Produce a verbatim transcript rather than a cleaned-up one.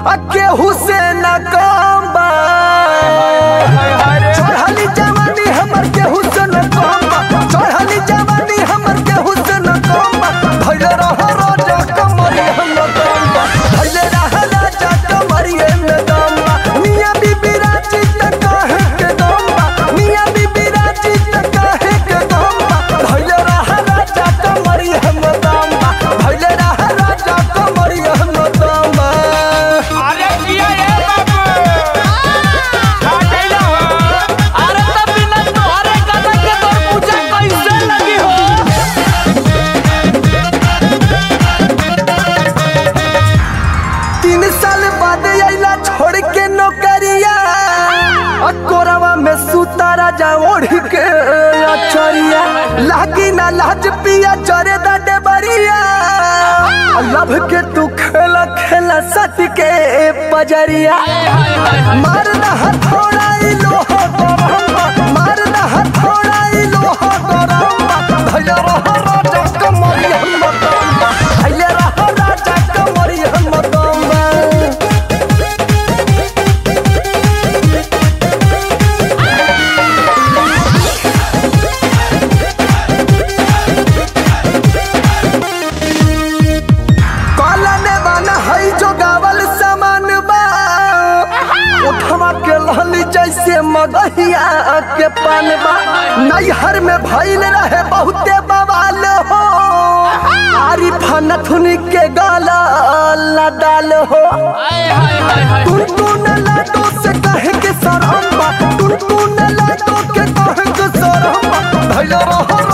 केहू से न कम बा चढ़ली जवानी हमर केहू से न कम बा चढ़ली जवानी हमर केहू से न कम बा भइले रह राजा कमरी हम दम बा भइले रह राजा कमरी हम दम बा मियां बीबी राजी त काहे के दम बा मियां बीबी राजी त काहे के दम बा भइले रह राजा कमरी हम दम बा भइले रह राजा कमरी हम दम बा। अरे किया ये बाबू का कैला हो? अरे तब बिना तोहरे गाना के तोर पूजा कैसे लगी हो? तीन साल बाद आइला छोड़ के नौकरिया कोरवा में सुता राजा ओढ़ के अचरिया लागी ना लाज पिया चरे दा डेबरिया लभ के तू खेला खेला सट के पजरिया मार ना हथौड़ा ई लोहा गरम मार ना हथौड़ा ई लोहा गरम भैया रह राजा कमरी हम दम भैया रह राजा कमरी हम दम। जैसे मगहिया के पानबा नैहर में भइल रहे बहुते बवाल हो आरी फनथुन के गाला लदाल हो टुनटुन लाडो से कहे के सरहम्बा टुनटुन लाडो के कहे के सरहम्बा भइल रह